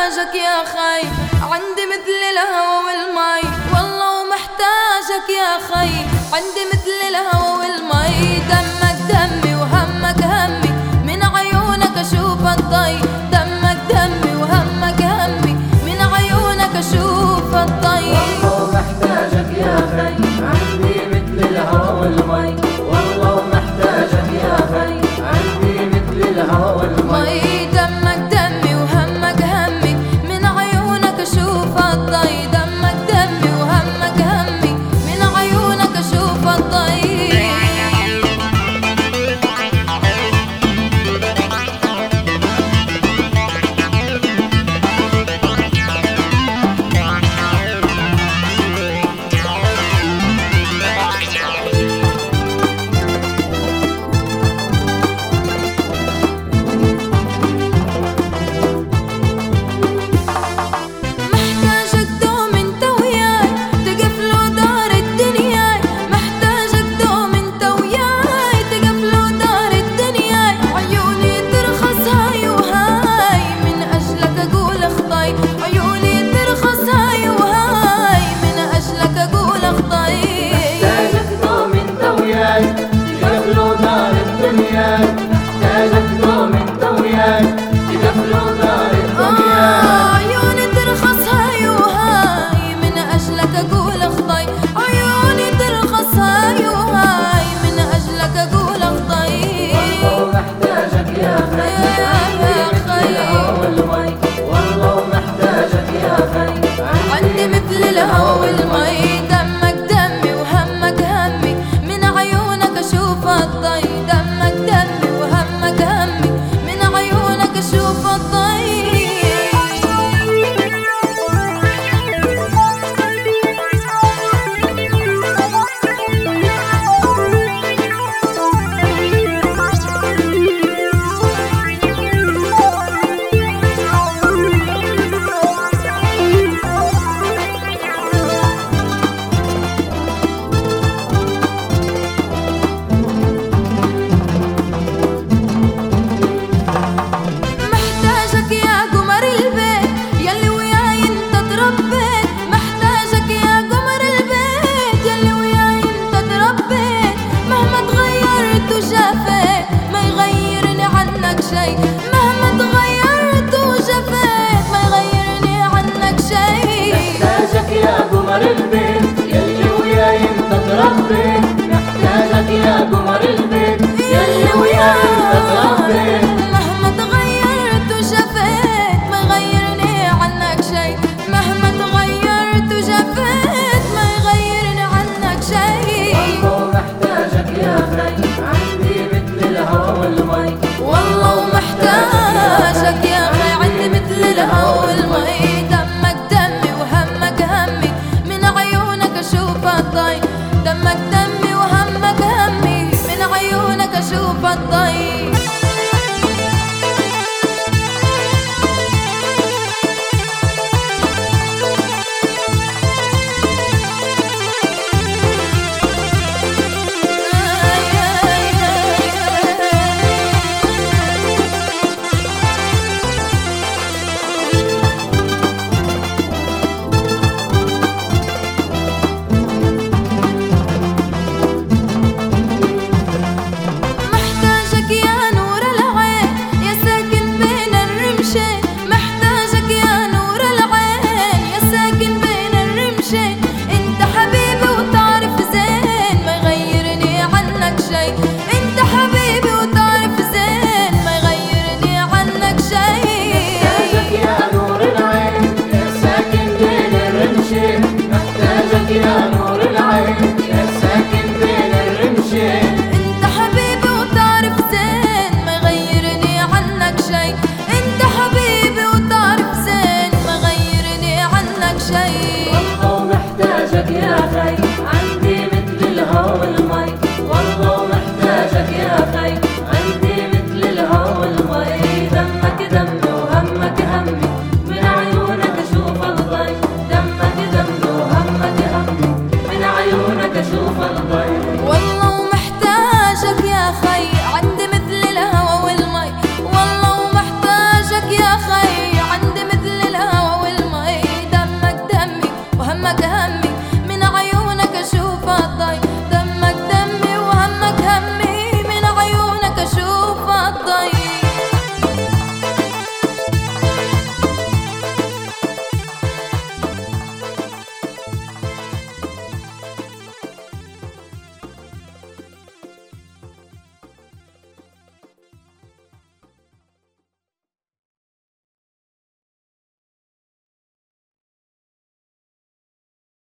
محتاجك يا خي، عندي مثل الهوى والمي، والله محتاجك يا خي، عندي مثل الهوى والمي. دمك دمي وهمك همي، من عيونك اشوف الضي. دمك دمي وهمك همي، من عيونك اشوف الضي. والله محتاجك يا خي، عندي مثل الهوى والمي، والله محتاجك يا خي، عندي مثل الهوى والمي. دمك دمي وهمك همي، من عيونك اشوف الضي. دمك دمي وهمك همي، من عيونك اشوف الضي. يقفلوا دار الدنيا، محتاجك دوم انت وياي، يقفلوا دار الدنيا. عيوني ترخص هاي وهاي، من اجلك اقول اخضي. عيوني ترخص هاي وهاي، من اجلك اقول اخضي. والله محتاجك يا خي، عندي مثل الهوى والمي، والله محتاجك يا خي، عندي مثل الهوى والمي. دمك دمي وهمك همي، من عيونك اشوف الضي. دمك دمي وهمك همي، من عيونك اشوف الضي. مهما تغيرت وجفيت ما يغيرني عنك شي. محتاجك يا قمر البيت، يلي وياي انت تربيت.